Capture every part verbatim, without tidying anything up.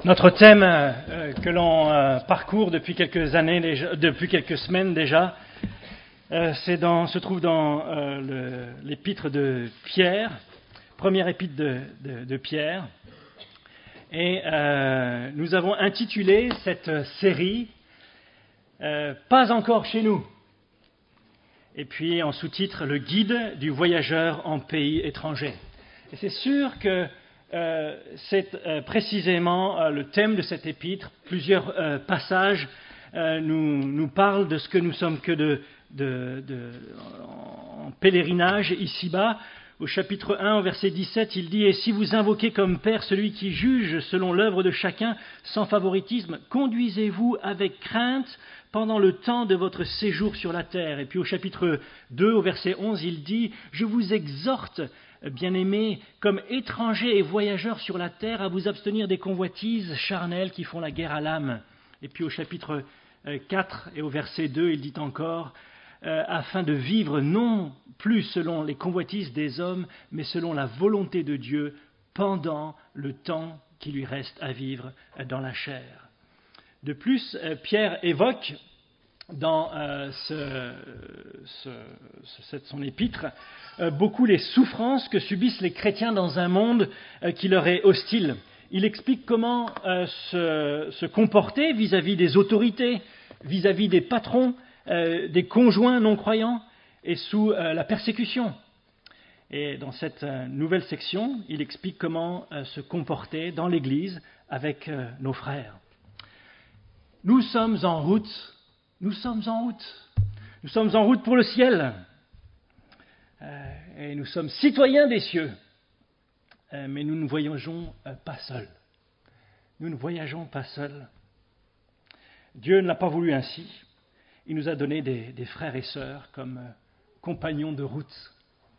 Notre thème euh, que l'on euh, parcourt depuis quelques années, déjà, depuis quelques semaines déjà, euh, c'est dans, se trouve dans euh, le, l'épître de Pierre, première épître de, de, de Pierre. Et euh, nous avons intitulé cette série euh, « Pas encore chez nous ». Et puis en sous-titre « Le guide du voyageur en pays étranger ». Et c'est sûr que Euh, c'est euh, précisément euh, le thème de cet épître. Plusieurs euh, passages euh, nous, nous parlent de ce que nous sommes que de, de, de, en pèlerinage ici-bas. Au chapitre un, au verset dix-sept, il dit « Et si vous invoquez comme Père celui qui juge selon l'œuvre de chacun, sans favoritisme, conduisez-vous avec crainte pendant le temps de votre séjour sur la terre. » Et puis au chapitre deux, au verset onze, il dit « Je vous exhorte, bien-aimés, comme étrangers et voyageurs sur la terre, à vous abstenir des convoitises charnelles qui font la guerre à l'âme. » Et puis au chapitre quatre et au verset deux, il dit encore euh, « Afin de vivre non plus selon les convoitises des hommes, mais selon la volonté de Dieu, pendant le temps qui lui reste à vivre dans la chair. » De plus, euh, Pierre évoque dans euh, ce, ce, ce, son épître euh, beaucoup les souffrances que subissent les chrétiens dans un monde euh, qui leur est hostile. Il explique comment euh, se, se comporter vis-à-vis des autorités, vis-à-vis des patrons, euh, des conjoints non-croyants et sous euh, la persécution. Et dans cette euh, nouvelle section, il explique comment euh, se comporter dans l'Église avec euh, nos frères. Nous sommes en route. Nous sommes en route. Nous sommes en route pour le ciel. Euh, et nous sommes citoyens des cieux. Euh, mais nous ne voyageons euh, pas seuls. Nous ne voyageons pas seuls. Dieu ne l'a pas voulu ainsi. Il nous a donné des, des frères et sœurs comme euh, compagnons de route.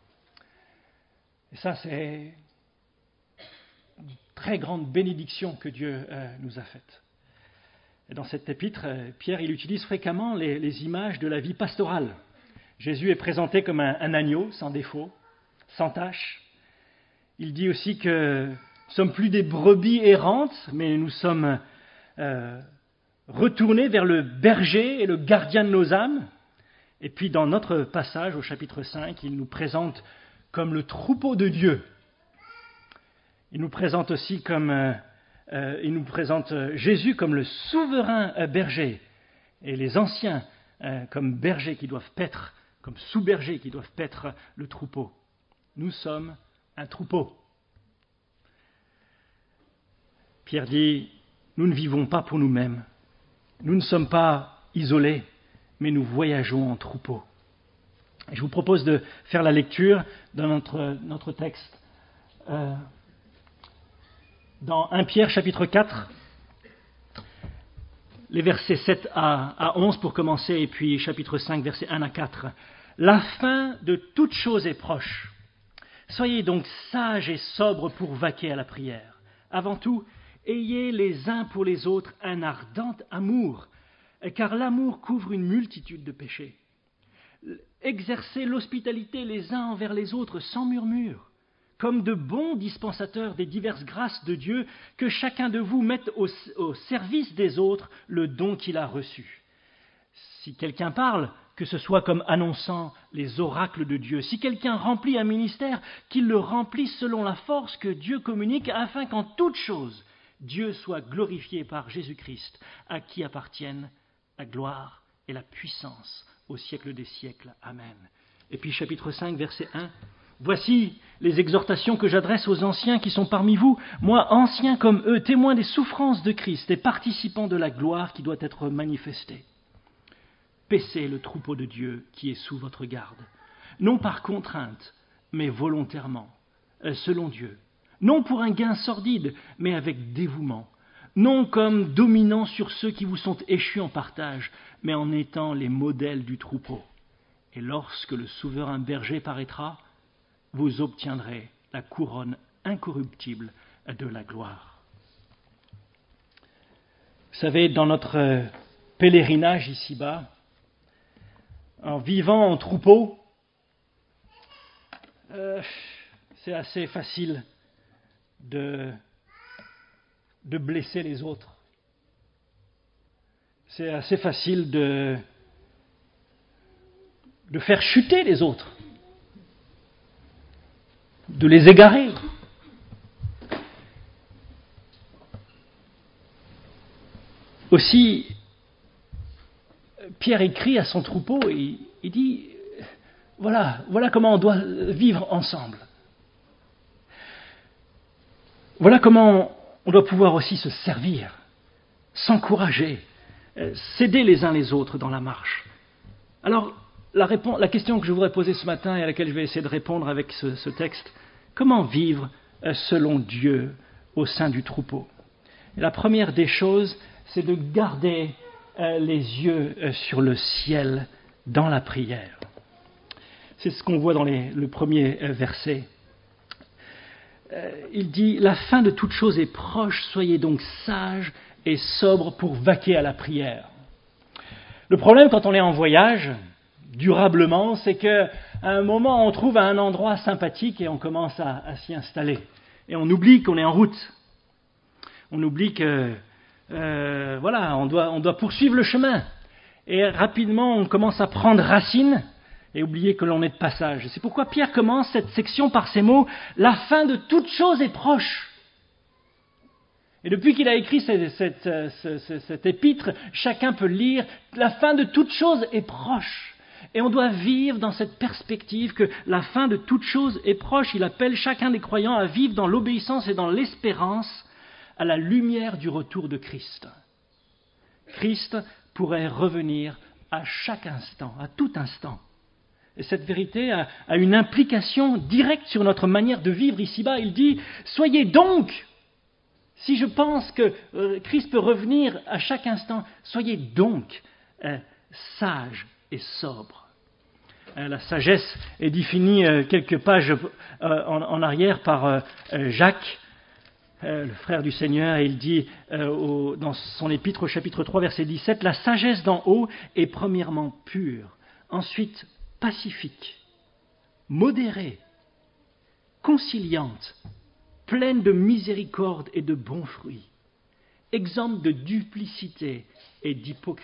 Et ça, c'est une très grande bénédiction que Dieu euh, nous a faite. Et dans cet épître, Pierre il utilise fréquemment les, les images de la vie pastorale. Jésus est présenté comme un, un agneau sans défaut, sans tache. Il dit aussi que nous ne sommes plus des brebis errantes, mais nous sommes euh, retournés vers le berger et le gardien de nos âmes. Et puis dans notre passage, au chapitre cinq, il nous présente comme le troupeau de Dieu. Il nous présente aussi comme... Euh, Euh, il nous présente Jésus comme le souverain euh, berger et les anciens euh, comme bergers qui doivent paître, comme sous-bergers qui doivent paître le troupeau. Nous sommes un troupeau. Pierre dit, nous ne vivons pas pour nous-mêmes. Nous ne sommes pas isolés, mais nous voyageons en troupeau. Et je vous propose de faire la lecture dans notre, notre texte. Euh, Dans un Pierre chapitre quatre, les versets sept à onze pour commencer, et puis chapitre cinq, versets un à quatre. La fin de toute chose est proche. Soyez donc sages et sobres pour vaquer à la prière. Avant tout, ayez les uns pour les autres un ardent amour, car l'amour couvre une multitude de péchés. Exercez l'hospitalité les uns envers les autres sans murmure, comme de bons dispensateurs des diverses grâces de Dieu, que chacun de vous mette au, au service des autres le don qu'il a reçu. Si quelqu'un parle, que ce soit comme annonçant les oracles de Dieu. Si quelqu'un remplit un ministère, qu'il le remplisse selon la force que Dieu communique, afin qu'en toute chose, Dieu soit glorifié par Jésus-Christ, à qui appartiennent la gloire et la puissance au siècle des siècles. Amen. Et puis chapitre cinq, verset un. Voici les exhortations que j'adresse aux anciens qui sont parmi vous, moi, ancien comme eux, témoin des souffrances de Christ et participant de la gloire qui doit être manifestée. Paissez le troupeau de Dieu qui est sous votre garde, non par contrainte, mais volontairement, selon Dieu, non pour un gain sordide, mais avec dévouement, non comme dominant sur ceux qui vous sont échus en partage, mais en étant les modèles du troupeau. Et lorsque le souverain berger paraîtra, vous obtiendrez la couronne incorruptible de la gloire. Vous savez, dans notre pèlerinage ici-bas, en vivant en troupeau, euh, c'est assez facile de de blesser les autres. C'est assez facile de, de faire chuter les autres, de les égarer. Aussi, Pierre écrit à son troupeau et il dit, voilà, voilà comment on doit vivre ensemble. Voilà comment on doit pouvoir aussi se servir, s'encourager, s'aider les uns les autres dans la marche. Alors, la, réponse, la question que je voudrais poser ce matin et à laquelle je vais essayer de répondre avec ce, ce texte, comment vivre selon Dieu au sein du troupeau ? Et la première des choses, c'est de garder les yeux sur le ciel dans la prière. C'est ce qu'on voit dans les, le premier verset. Il dit « La fin de toute chose est proche, soyez donc sages et sobres pour vaquer à la prière. » Le problème quand on est en voyage, durablement, c'est qu'à un moment on trouve un endroit sympathique et on commence à, à s'y installer. Et on oublie qu'on est en route. On oublie que, euh, voilà, on doit, on doit poursuivre le chemin. Et rapidement on commence à prendre racine et oublier que l'on est de passage. C'est pourquoi Pierre commence cette section par ces mots « La fin de toute chose est proche ». Et depuis qu'il a écrit cette, cette, cette, cette épître, chacun peut lire « La fin de toute chose est proche ». Et on doit vivre dans cette perspective que la fin de toute chose est proche. Il appelle chacun des croyants à vivre dans l'obéissance et dans l'espérance à la lumière du retour de Christ. Christ pourrait revenir à chaque instant, à tout instant. Et cette vérité a, a une implication directe sur notre manière de vivre ici-bas. Il dit « Soyez donc, si je pense que euh, Christ peut revenir à chaque instant, soyez donc euh, sages et sobres. » euh, La sagesse est définie euh, quelques pages euh, en, en arrière par euh, Jacques, euh, le frère du Seigneur. Et il dit euh, au, dans son épître au chapitre trois, verset dix-sept, « La sagesse d'en haut est premièrement pure, ensuite pacifique, modérée, conciliante, pleine de miséricorde et de bons fruits, exempte de duplicité et d'hypocrisie. »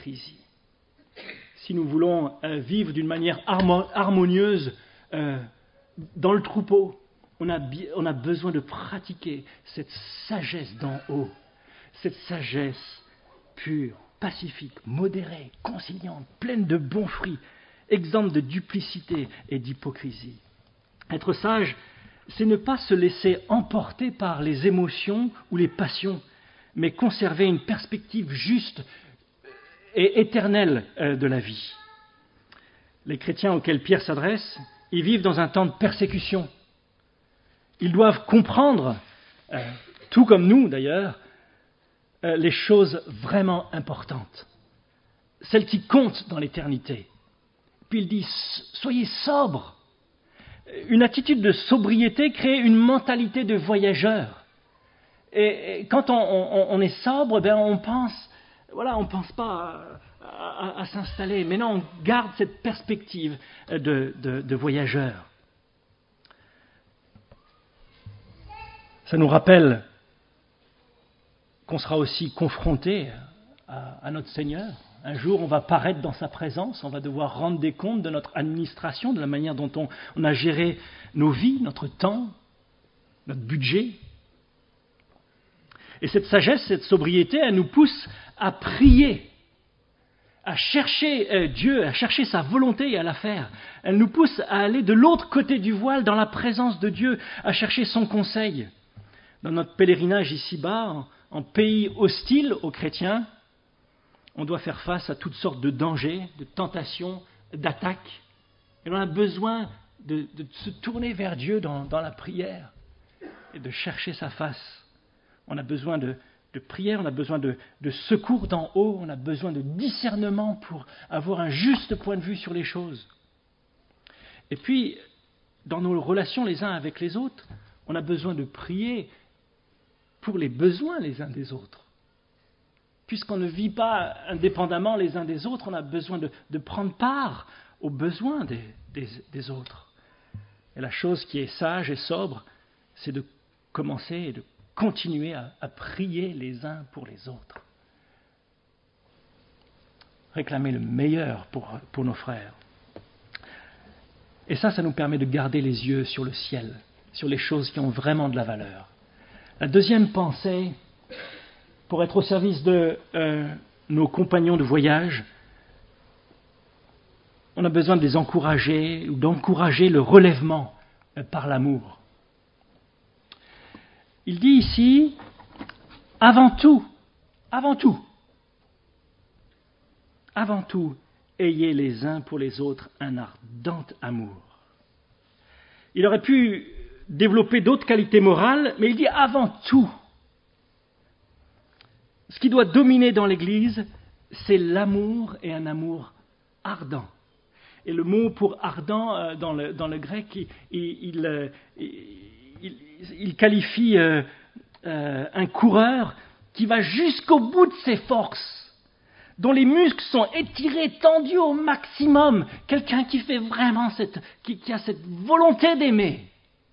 Si nous voulons euh, vivre d'une manière harmonieuse euh, dans le troupeau, on a, on a besoin de pratiquer cette sagesse d'en haut, cette sagesse pure, pacifique, modérée, conciliante, pleine de bons fruits, exempte de duplicité et d'hypocrisie. Être sage, c'est ne pas se laisser emporter par les émotions ou les passions, mais conserver une perspective juste et éternelle de la vie. Les chrétiens auxquels Pierre s'adresse, ils vivent dans un temps de persécution. Ils doivent comprendre, euh, tout comme nous d'ailleurs, euh, les choses vraiment importantes, celles qui comptent dans l'éternité. Puis il dit, soyez sobres. Une attitude de sobriété crée une mentalité de voyageur. Et, et quand on, on, on est sobre, ben on pense, voilà, on pense pas à, à, à s'installer. Mais non, on garde cette perspective de, de, de voyageur. Ça nous rappelle qu'on sera aussi confronté à, à notre Seigneur. Un jour, on va paraître dans sa présence, on va devoir rendre des comptes de notre administration, de la manière dont on, on a géré nos vies, notre temps, notre budget. Et cette sagesse, cette sobriété, elle nous pousse à prier, à chercher euh, Dieu, à chercher sa volonté et à la faire. Elle nous pousse à aller de l'autre côté du voile, dans la présence de Dieu, à chercher son conseil. Dans notre pèlerinage ici-bas, en, en pays hostile aux chrétiens, on doit faire face à toutes sortes de dangers, de tentations, d'attaques. Et on a besoin de, de se tourner vers Dieu dans, dans la prière et de chercher sa face. On a besoin de, de prière, on a besoin de, de secours d'en haut, on a besoin de discernement pour avoir un juste point de vue sur les choses. Et puis, dans nos relations les uns avec les autres, on a besoin de prier pour les besoins les uns des autres. Puisqu'on ne vit pas indépendamment les uns des autres, on a besoin de, de prendre part aux besoins des, des, des autres. Et la chose qui est sage et sobre, c'est de commencer et de continuer à, à prier les uns pour les autres. Réclamer le meilleur pour, pour nos frères. Et ça, ça nous permet de garder les yeux sur le ciel, sur les choses qui ont vraiment de la valeur. La deuxième pensée, pour être au service de euh, nos compagnons de voyage, on a besoin de les encourager ou d'encourager le relèvement euh, par l'amour. Il dit ici, avant tout, avant tout, avant tout, ayez les uns pour les autres un ardent amour. Il aurait pu développer d'autres qualités morales, mais il dit avant tout. Ce qui doit dominer dans l'Église, c'est l'amour et un amour ardent. Et le mot pour ardent, dans le, dans le grec, il, il, il, il qualifie euh, euh, un coureur qui va jusqu'au bout de ses forces, dont les muscles sont étirés, tendus au maximum. Quelqu'un qui fait vraiment cette, qui, qui a cette volonté d'aimer.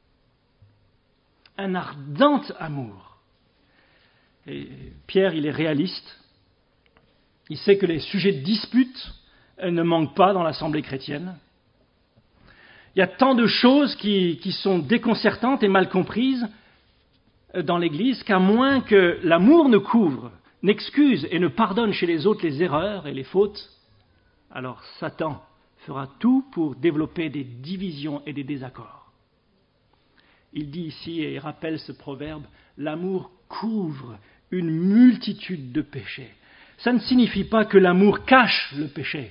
Un ardent amour. Et Pierre, il est réaliste. Il sait que les sujets de dispute ne manquent pas dans l'assemblée chrétienne. Il y a tant de choses qui, qui sont déconcertantes et mal comprises dans l'Église qu'à moins que l'amour ne couvre, n'excuse et ne pardonne chez les autres les erreurs et les fautes, alors Satan fera tout pour développer des divisions et des désaccords. Il dit ici, et il rappelle ce proverbe, l'amour couvre une multitude de péchés. Ça ne signifie pas que l'amour cache le péché.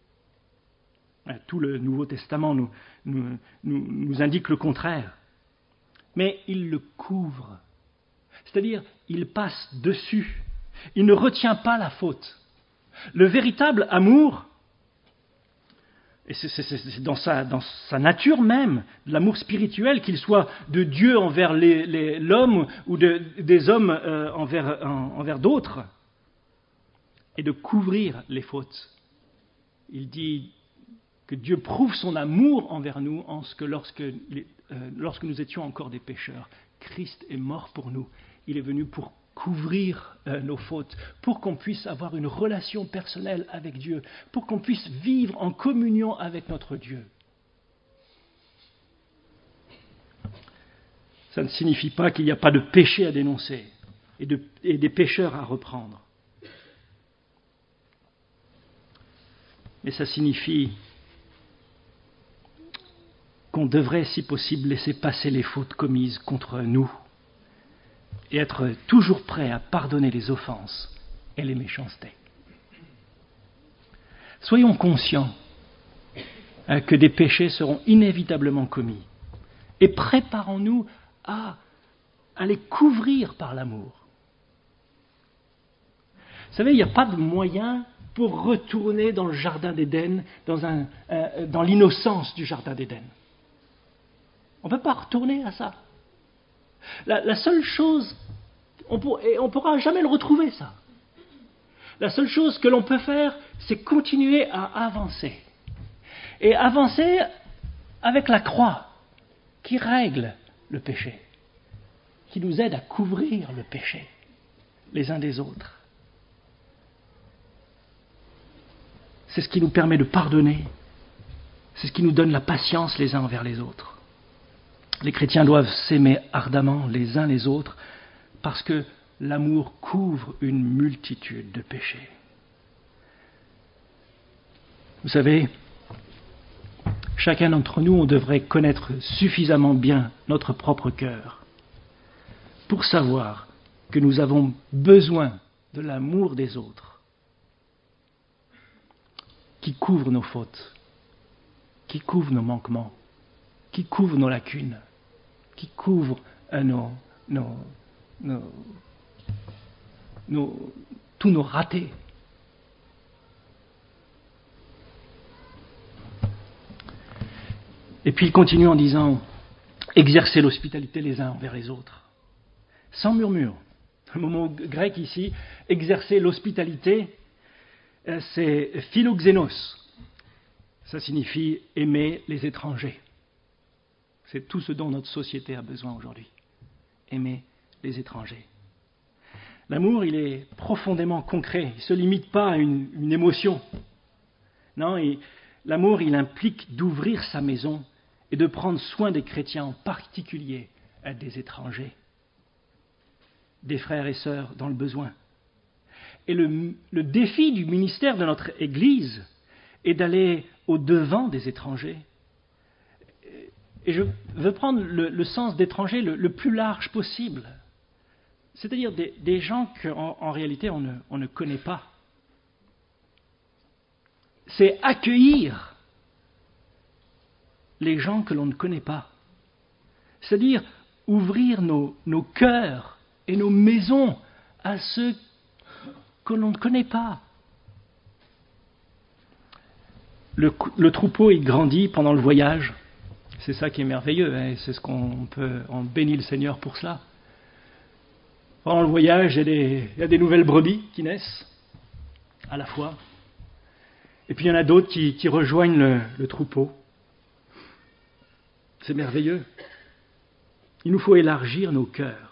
Tout le Nouveau Testament nous, nous, nous, nous indique le contraire. Mais il le couvre. C'est-à-dire, il passe dessus. Il ne retient pas la faute. Le véritable amour, et c'est, c'est, c'est dans, sa, dans sa nature même, l'amour spirituel, qu'il soit de Dieu envers les, les, l'homme ou de, des hommes euh, envers, en, envers d'autres, et de couvrir les fautes. Il dit que Dieu prouve son amour envers nous en ce que lorsque, les, euh, lorsque nous étions encore des pécheurs, Christ est mort pour nous. Il est venu pour couvrir euh, nos fautes, pour qu'on puisse avoir une relation personnelle avec Dieu, pour qu'on puisse vivre en communion avec notre Dieu. Ça ne signifie pas qu'il n'y a pas de péché à dénoncer et, de, et des pécheurs à reprendre. Mais ça signifie qu'on devrait, si possible, laisser passer les fautes commises contre nous et être toujours prêt à pardonner les offenses et les méchancetés. Soyons conscients hein, que des péchés seront inévitablement commis et préparons-nous à, à les couvrir par l'amour. Vous savez, il n'y a pas de moyen pour retourner dans le jardin d'Éden, dans, un, euh, dans l'innocence du jardin d'Éden. On ne peut pas retourner à ça. La, la seule chose, on pour, et on ne pourra jamais le retrouver ça. La seule chose que l'on peut faire, c'est continuer à avancer. Et avancer avec la croix qui règle le péché, qui nous aide à couvrir le péché les uns des autres. C'est ce qui nous permet de pardonner. C'est ce qui nous donne la patience les uns envers les autres. Les chrétiens doivent s'aimer ardemment les uns les autres parce que l'amour couvre une multitude de péchés. Vous savez, chacun d'entre nous, on devrait connaître suffisamment bien notre propre cœur pour savoir que nous avons besoin de l'amour des autres qui couvre nos fautes, qui couvre nos manquements, qui couvre nos lacunes, qui couvre euh, nos, nos, nos, nos, tous nos ratés. Et puis il continue en disant « Exercez l'hospitalité les uns envers les autres, sans murmure ». Le mot grec ici, « exercer l'hospitalité », c'est « philoxénos ». Ça signifie « aimer les étrangers ». C'est tout ce dont notre société a besoin aujourd'hui. Aimer les étrangers. L'amour, il est profondément concret. Il ne se limite pas à une, une émotion. Non, et l'amour, il implique d'ouvrir sa maison et de prendre soin des chrétiens, en particulier des étrangers, des frères et sœurs dans le besoin. Et le, le défi du ministère de notre Église est d'aller au-devant des étrangers. Et je veux prendre le, le sens d'étranger le, le plus large possible. C'est-à-dire des, des gens qu'en en réalité on ne, on ne connaît pas. C'est accueillir les gens que l'on ne connaît pas. C'est-à-dire ouvrir nos, nos cœurs et nos maisons à ceux que l'on ne connaît pas. Le, le troupeau, il grandit pendant le voyage. C'est ça qui est merveilleux, hein, c'est ce qu'on peut, on bénit le Seigneur pour cela. Pendant le voyage, il y a des, il y a des nouvelles brebis qui naissent, à la fois. Et puis il y en a d'autres qui, qui rejoignent le, le troupeau. C'est merveilleux. Il nous faut élargir nos cœurs.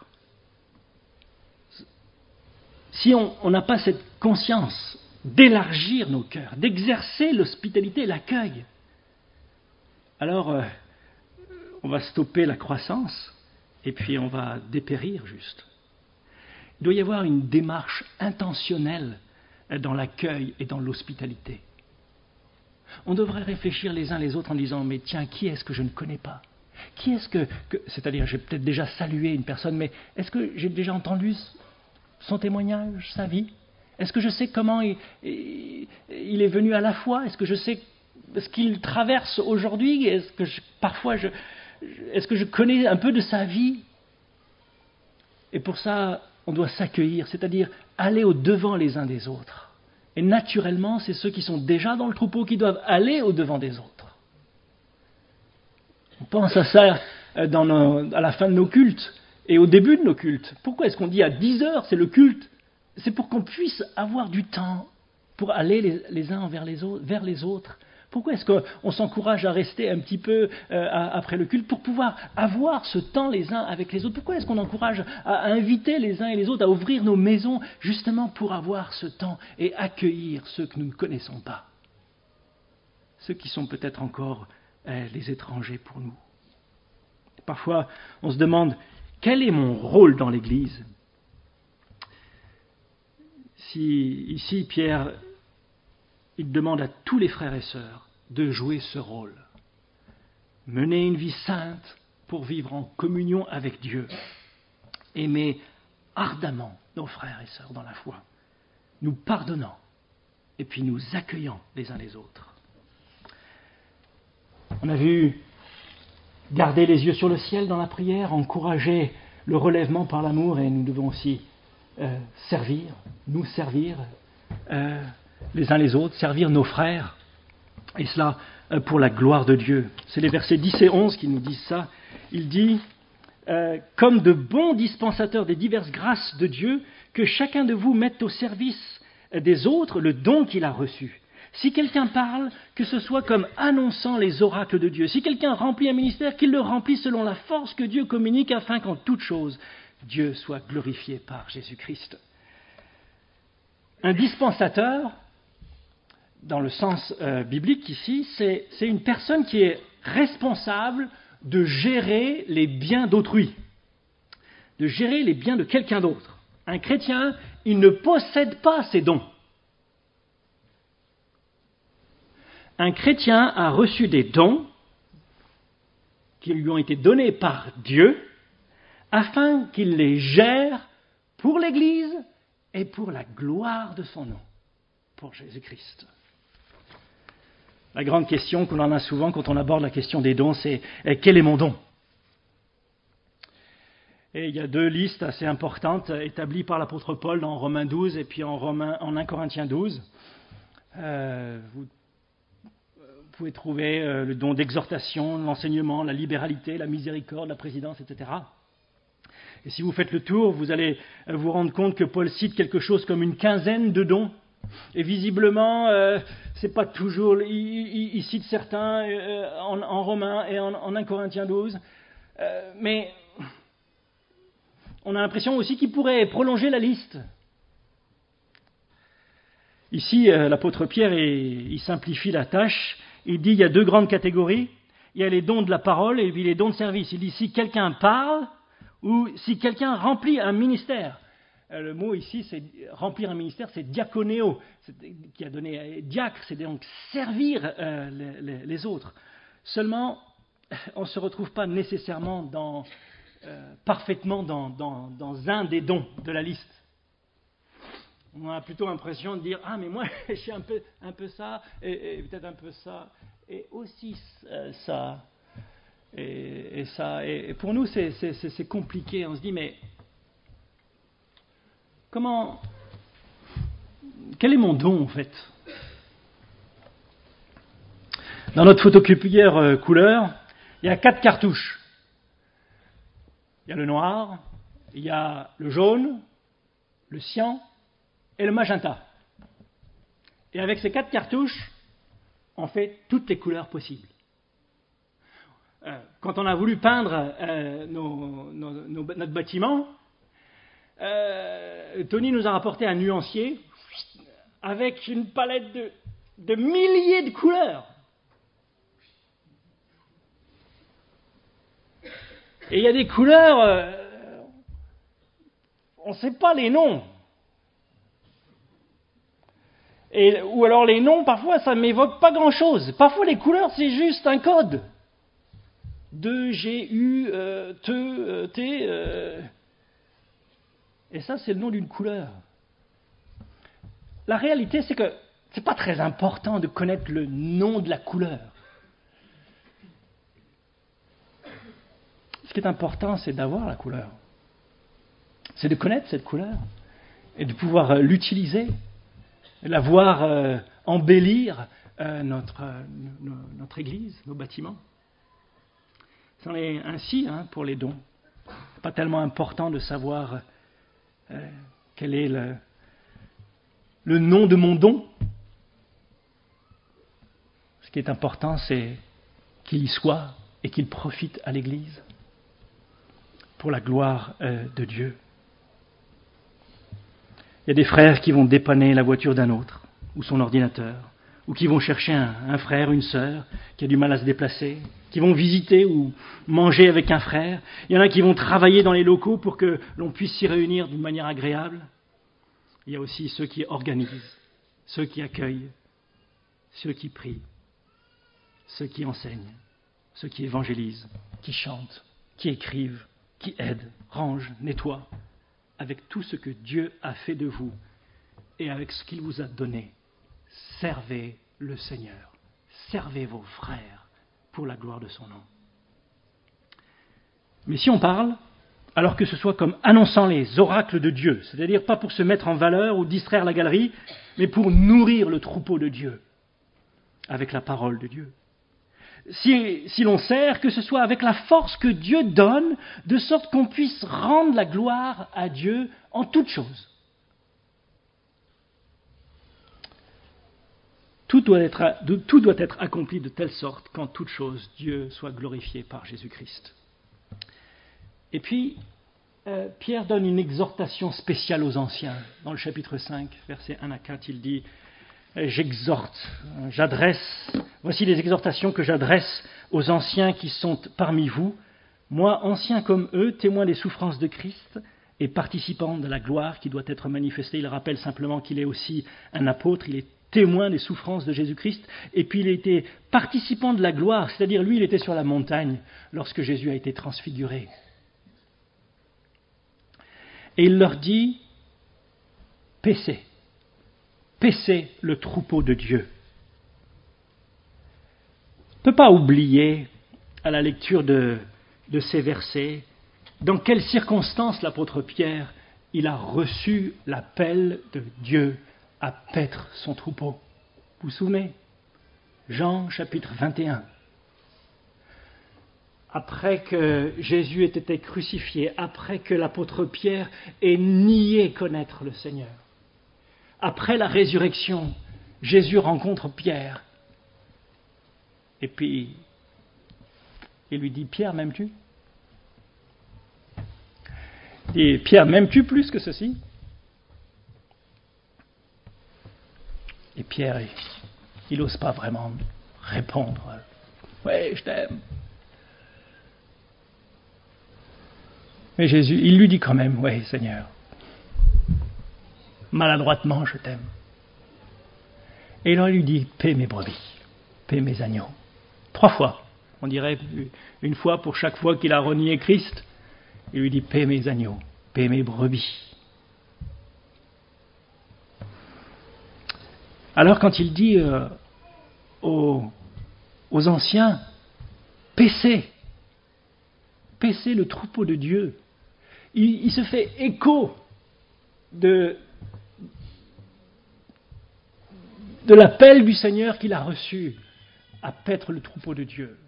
Si on n'a pas cette conscience d'élargir nos cœurs, d'exercer l'hospitalité, l'accueil, alors euh, on va stopper la croissance et puis on va dépérir juste. Il doit y avoir une démarche intentionnelle dans l'accueil et dans l'hospitalité. On devrait réfléchir les uns les autres en disant « Mais tiens, qui est-ce que je ne connais pas ? Qui est-ce que, que... » C'est-à-dire, j'ai peut-être déjà salué une personne, mais est-ce que j'ai déjà entendu son témoignage, sa vie ? Est-ce que je sais comment il, il est venu à la foi ? Est-ce que je sais ce qu'il traverse aujourd'hui ? Est-ce que je, parfois, je, est-ce que je connais un peu de sa vie ? Et pour ça, on doit s'accueillir, c'est-à-dire aller au-devant les uns des autres. Et naturellement, c'est ceux qui sont déjà dans le troupeau qui doivent aller au-devant des autres. On pense à ça dans nos, à la fin de nos cultes et au début de nos cultes. Pourquoi est-ce qu'on dit à dix heures, c'est le culte ? C'est pour qu'on puisse avoir du temps pour aller les, les uns vers les autres, vers les autres. Pourquoi est-ce qu'on s'encourage à rester un petit peu euh, après le culte pour pouvoir avoir ce temps les uns avec les autres ? Pourquoi est-ce qu'on encourage à, à inviter les uns et les autres à ouvrir nos maisons justement pour avoir ce temps et accueillir ceux que nous ne connaissons pas ? Ceux qui sont peut-être encore euh, les étrangers pour nous. Parfois, on se demande, quel est mon rôle dans l'Église ? Si ici, Pierre, il demande à tous les frères et sœurs de jouer ce rôle. Mener une vie sainte pour vivre en communion avec Dieu. Aimer ardemment nos frères et sœurs dans la foi. Nous pardonnant et puis nous accueillant les uns les autres. On a vu garder les yeux sur le ciel dans la prière, encourager le relèvement par l'amour, et nous devons aussi euh, servir, nous servir euh, les uns les autres, servir nos frères, et cela euh, pour la gloire de Dieu. C'est les versets dix et onze qui nous disent ça. Il dit euh, « Comme de bons dispensateurs des diverses grâces de Dieu, que chacun de vous mette au service des autres le don qu'il a reçu. Si quelqu'un parle, que ce soit comme annonçant les oracles de Dieu. Si quelqu'un remplit un ministère, qu'il le remplisse selon la force que Dieu communique, afin qu'en toute chose, Dieu soit glorifié par Jésus-Christ. » Un dispensateur, dans le sens euh, biblique ici, c'est, c'est une personne qui est responsable de gérer les biens d'autrui, de gérer les biens de quelqu'un d'autre. Un chrétien, il ne possède pas ses dons. Un chrétien a reçu des dons qui lui ont été donnés par Dieu afin qu'il les gère pour l'Église et pour la gloire de son nom, pour Jésus-Christ. La grande question qu'on en a souvent quand on aborde la question des dons, c'est « quel est mon don ?» Et il y a deux listes assez importantes établies par l'apôtre Paul dans Romains douze et puis en, Romains, en un Corinthiens douze. Euh, vous Vous pouvez trouver euh, le don d'exhortation, l'enseignement, la libéralité, la miséricorde, la présidence, et cetera. Et si vous faites le tour, vous allez euh, vous rendre compte que Paul cite quelque chose comme une quinzaine de dons. Et visiblement, euh, c'est pas toujours. Il, il, il cite certains euh, en, en Romains et en, en un Corinthiens douze. Euh, mais on a l'impression aussi qu'il pourrait prolonger la liste. Ici, euh, l'apôtre Pierre, il, il simplifie la tâche. Il dit il y a deux grandes catégories. Il y a les dons de la parole et puis les dons de service. Il dit si quelqu'un parle ou si quelqu'un remplit un ministère. Euh, le mot ici, c'est remplir un ministère, c'est diaconéo, c'est, qui a donné diacre, c'est donc servir euh, les, les, les autres. Seulement, on ne se retrouve pas nécessairement dans, euh, parfaitement dans, dans, dans un des dons de la liste. On a plutôt l'impression de dire « Ah, mais moi, j'ai un peu, un peu ça, et, et peut-être un peu ça, et aussi euh, ça, et, et ça. » Et, et pour nous, c'est, c'est, c'est, c'est compliqué. On se dit « Mais comment... Quel est mon don, en fait ?» Dans notre photocopieur euh, couleur, il y a quatre cartouches. Il y a le noir, il y a le jaune, le cyan, et le magenta. Et avec ces quatre cartouches, on fait toutes les couleurs possibles. Euh, quand on a voulu peindre euh, nos, nos, nos, notre bâtiment, euh, Tony nous a rapporté un nuancier avec une palette de, de milliers de couleurs. Et il y a des couleurs, euh, on ne sait pas les noms. Et, ou alors les noms, parfois, ça ne m'évoque pas grand-chose. Parfois, les couleurs, c'est juste un code. deux, G, U, euh, T, euh, T. Euh... Et ça, c'est le nom d'une couleur. La réalité, c'est que ce n'est pas très important de connaître le nom de la couleur. Ce qui est important, c'est d'avoir la couleur. C'est de connaître cette couleur et de pouvoir euh, l'utiliser. La voir euh, embellir euh, notre, euh, no, notre Église, nos bâtiments. C'en est ainsi hein, pour les dons. Ce n'est pas tellement important de savoir euh, quel est le, le nom de mon don. Ce qui est important, c'est qu'il y soit et qu'il profite à l'Église pour la gloire euh, de Dieu. Il y a des frères qui vont dépanner la voiture d'un autre, ou son ordinateur, ou qui vont chercher un, un frère, une sœur, qui a du mal à se déplacer, qui vont visiter ou manger avec un frère. Il y en a qui vont travailler dans les locaux pour que l'on puisse s'y réunir d'une manière agréable. Il y a aussi ceux qui organisent, ceux qui accueillent, ceux qui prient, ceux qui enseignent, ceux qui évangélisent, qui chantent, qui écrivent, qui aident, rangent, nettoient. Avec tout ce que Dieu a fait de vous et avec ce qu'il vous a donné, servez le Seigneur, servez vos frères pour la gloire de son nom. Mais si on parle, alors que ce soit comme annonçant les oracles de Dieu, c'est-à-dire pas pour se mettre en valeur ou distraire la galerie, mais pour nourrir le troupeau de Dieu avec la parole de Dieu. Si, si l'on sert, que ce soit avec la force que Dieu donne, de sorte qu'on puisse rendre la gloire à Dieu en toutes choses. Tout doit être, tout doit être accompli de telle sorte qu'en toutes choses, Dieu soit glorifié par Jésus-Christ. Et puis, euh, Pierre donne une exhortation spéciale aux anciens. Dans le chapitre cinq, versets un à quatre, il dit « J'exhorte, j'adresse, voici les exhortations que j'adresse aux anciens qui sont parmi vous, moi, ancien comme eux, témoin des souffrances de Christ et participant de la gloire qui doit être manifestée. » Il rappelle simplement qu'il est aussi un apôtre, il est témoin des souffrances de Jésus-Christ, et puis il était participant de la gloire, c'est-à-dire lui, il était sur la montagne lorsque Jésus a été transfiguré. Et il leur dit « Paissez. Paissez le troupeau de Dieu. » On ne peut pas oublier, à la lecture de, de ces versets, dans quelles circonstances l'apôtre Pierre, il a reçu l'appel de Dieu à paître son troupeau. Vous vous souvenez ? Jean chapitre vingt et un. Après que Jésus ait été crucifié, après que l'apôtre Pierre ait nié connaître le Seigneur, après la résurrection, Jésus rencontre Pierre. Et puis, il lui dit « Pierre, m'aimes-tu » Et Pierre, m'aimes-tu plus que ceci? Et Pierre, il n'ose pas vraiment répondre. Ouais, je t'aime. Mais Jésus, il lui dit quand même, ouais, Seigneur, maladroitement, je t'aime. Et là, il lui dit, paie mes brebis, paie mes agneaux. Trois fois. On dirait une fois pour chaque fois qu'il a renié Christ. Il lui dit, paie mes agneaux, paie mes brebis. Alors quand il dit euh, aux, aux anciens, paissez, paissez le troupeau de Dieu, il, il se fait écho de, de l'appel du Seigneur qu'il a reçu à paître le troupeau de Dieu.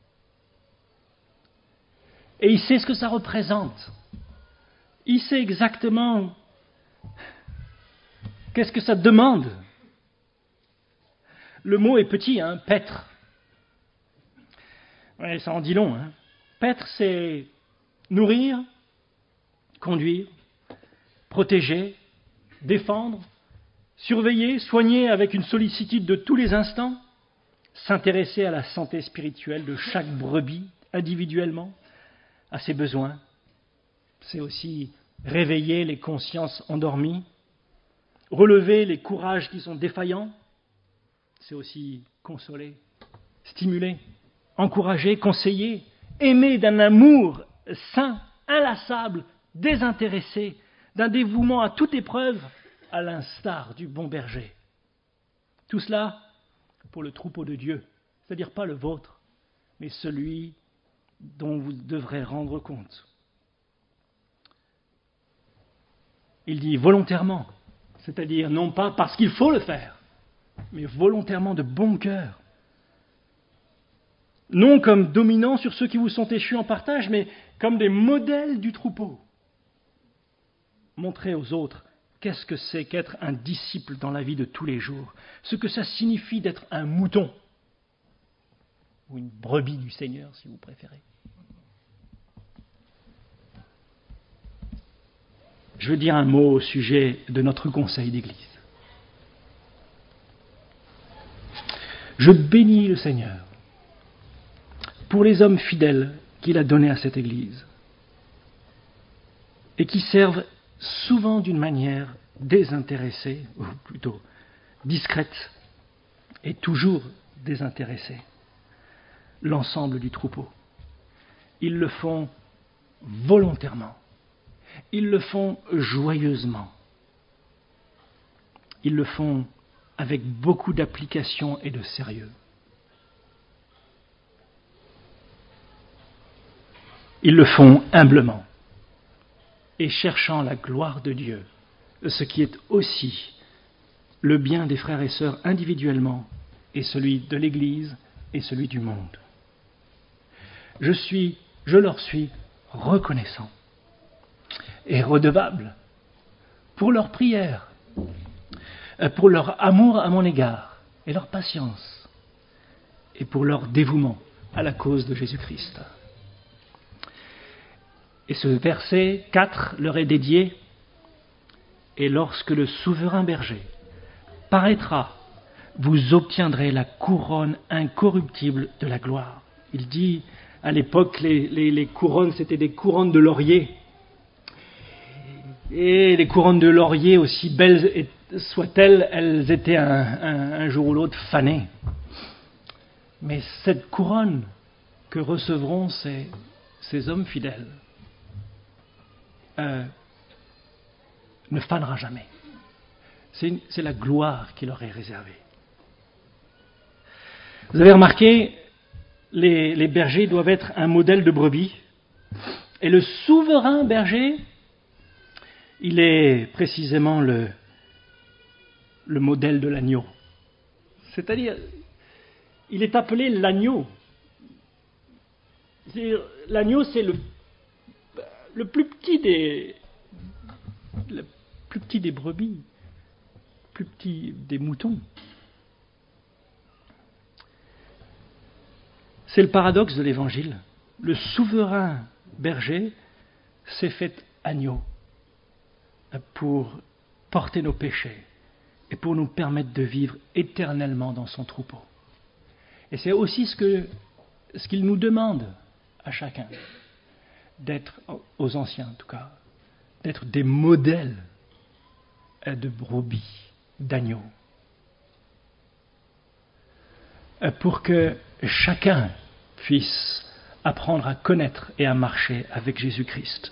Et il sait ce que ça représente. Il sait exactement qu'est-ce que ça demande. Le mot est petit, hein, paître. Ouais, ça en dit long. Hein. Paître, c'est nourrir, conduire, protéger, défendre, surveiller, soigner avec une sollicitude de tous les instants, s'intéresser à la santé spirituelle de chaque brebis individuellement, à ses besoins. C'est aussi réveiller les consciences endormies, relever les courages qui sont défaillants. C'est aussi consoler, stimuler, encourager, conseiller, aimer d'un amour saint, inlassable, désintéressé, d'un dévouement à toute épreuve, à l'instar du bon berger. Tout cela pour le troupeau de Dieu, c'est-à-dire pas le vôtre, mais celui dont vous devrez rendre compte. Il dit volontairement, c'est-à-dire non pas parce qu'il faut le faire, mais volontairement de bon cœur. Non comme dominant sur ceux qui vous sont échus en partage, mais comme des modèles du troupeau. Montrez aux autres qu'est-ce que c'est qu'être un disciple dans la vie de tous les jours, ce que ça signifie d'être un mouton, ou une brebis du Seigneur, si vous préférez. Je veux dire un mot au sujet de notre conseil d'église. Je bénis le Seigneur pour les hommes fidèles qu'il a donnés à cette Église et qui servent souvent d'une manière désintéressée, ou plutôt discrète et toujours désintéressée, l'ensemble du troupeau. Ils le font volontairement, ils le font joyeusement, ils le font avec beaucoup d'application et de sérieux. Ils le font humblement et cherchant la gloire de Dieu, ce qui est aussi le bien des frères et sœurs individuellement et celui de l'Église et celui du monde. Je suis, je leur suis reconnaissant et redevable pour leurs prières, pour leur amour à mon égard et leur patience et pour leur dévouement à la cause de Jésus-Christ. Et ce verset quatre leur est dédié. Et lorsque le souverain berger paraîtra, vous obtiendrez la couronne incorruptible de la gloire. Il dit, à l'époque, les, les, les couronnes, c'était des couronnes de laurier. Et les couronnes de laurier, aussi belles soient-elles, elles étaient un, un, un jour ou l'autre fanées. Mais cette couronne que recevront ces, ces hommes fidèles euh, ne fanera jamais. C'est, une, c'est la gloire qui leur est réservée. Vous avez remarqué, les, les bergers doivent être un modèle de brebis. Et le souverain berger, il est précisément le, le modèle de l'agneau. C'est-à-dire, il est appelé l'agneau. C'est-à-dire, l'agneau, c'est le, le plus petit des, le plus petit des brebis, le plus petit des moutons. C'est le paradoxe de l'Évangile. Le souverain berger s'est fait agneau pour porter nos péchés et pour nous permettre de vivre éternellement dans son troupeau. Et c'est aussi ce que, ce qu'il nous demande à chacun, d'être, aux anciens en tout cas, d'être des modèles de brebis, d'agneaux, pour que chacun puisse apprendre à connaître et à marcher avec Jésus-Christ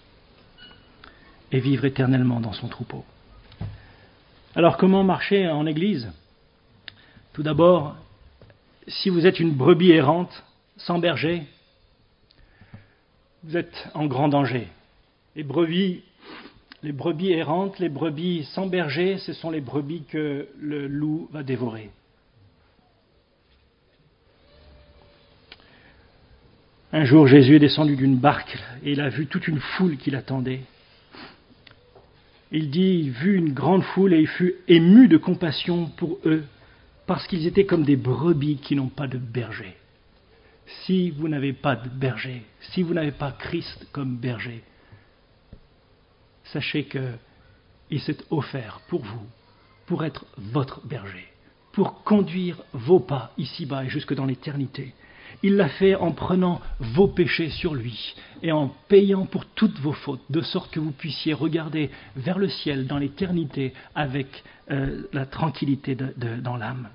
et vivre éternellement dans son troupeau. Alors comment marcher en Église ? Tout d'abord, si vous êtes une brebis errante, sans berger, vous êtes en grand danger. Les brebis, les brebis errantes, les brebis sans berger, ce sont les brebis que le loup va dévorer. Un jour, Jésus est descendu d'une barque et il a vu toute une foule qui l'attendait. Il dit, il vit une grande foule et il fut ému de compassion pour eux, parce qu'ils étaient comme des brebis qui n'ont pas de berger. Si vous n'avez pas de berger, si vous n'avez pas Christ comme berger, sachez qu'il s'est offert pour vous, pour être votre berger, pour conduire vos pas ici-bas et jusque dans l'éternité. Il l'a fait en prenant vos péchés sur lui et en payant pour toutes vos fautes, de sorte que vous puissiez regarder vers le ciel dans l'éternité avec euh, la tranquillité de, de, dans l'âme.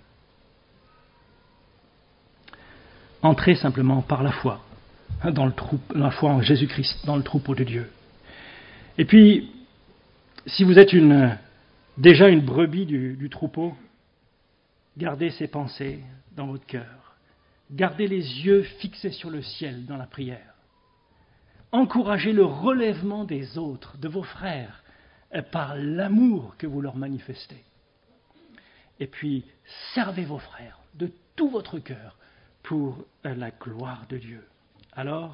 Entrez simplement par la foi, hein, dans le troupeau, la foi en Jésus-Christ, dans le troupeau de Dieu. Et puis, si vous êtes une, déjà une brebis du, du troupeau, gardez ces pensées dans votre cœur. Gardez les yeux fixés sur le ciel dans la prière. Encouragez le relèvement des autres, de vos frères, par l'amour que vous leur manifestez. Et puis, servez vos frères de tout votre cœur pour la gloire de Dieu. Alors,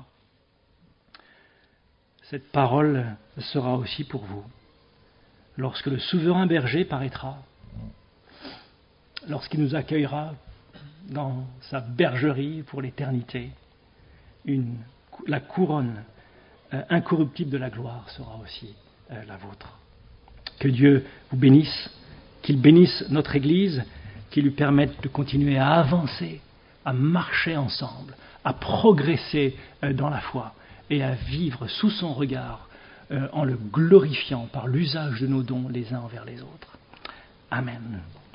cette parole sera aussi pour vous. Lorsque le souverain berger paraîtra, lorsqu'il nous accueillera dans sa bergerie pour l'éternité, une, la couronne euh, incorruptible de la gloire sera aussi euh, la vôtre. Que Dieu vous bénisse, qu'il bénisse notre Église, qu'il lui permette de continuer à avancer, à marcher ensemble, à progresser euh, dans la foi et à vivre sous son regard euh, en le glorifiant par l'usage de nos dons les uns envers les autres. Amen.